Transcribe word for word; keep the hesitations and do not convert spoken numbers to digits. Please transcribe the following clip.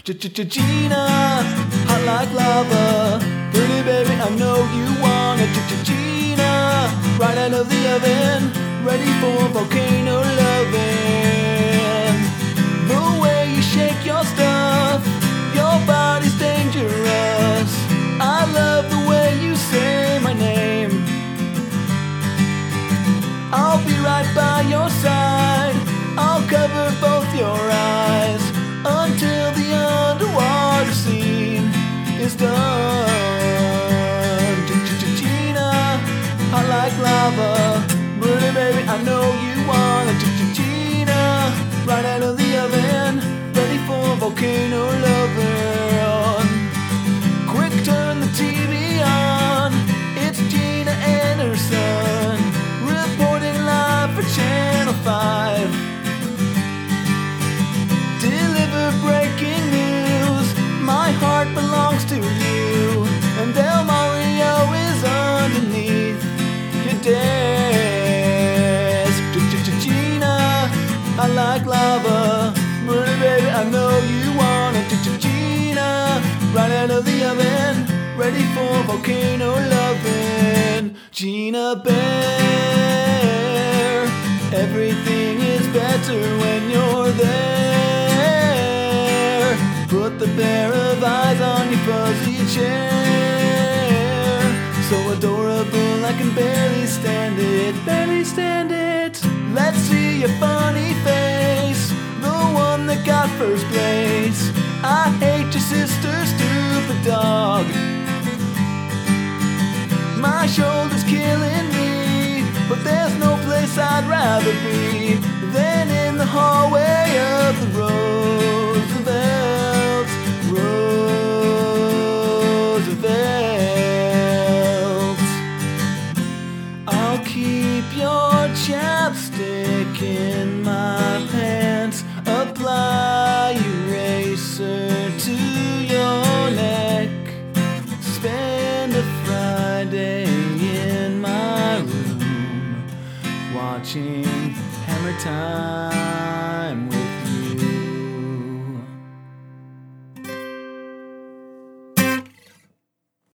Gina, hot like lava. Pretty baby, I know you want it. Gina, right out of the oven, ready for volcano loving. The way you shake your stuff, your body's dangerous. I love the way you say my name. I'll be right by your side. I'll cover both your eyes until the underwater scene is done. Gina, hot like lava. Pretty baby, I know you want it. Gina, right out of the oven, ready for volcano loving. Quick, turn the T V on. It's Gina and her son, reporting live for Channel five. Deliver breaking news. My heart belongs to you, and Del Mario is underneath your desk. Gina, I like lava. Pretty baby, I know you want it. Gina, right out of the oven, ready for volcano loving. Gina Bear, everything is better when you're there. Put the pair of eyes on your fuzzy chair. So adorable I can barely stand it, barely stand it. Let's see your funny face, the one that got first place. I hate your sister, stupid dog. My shoulder's killing me, but there's no place I'd rather be than in the hallway of the Roosevelt. Roosevelt. I'll keep your chapstick in my pants, apply eraser to your neck, spend a Friday in my room watching Hammer Time with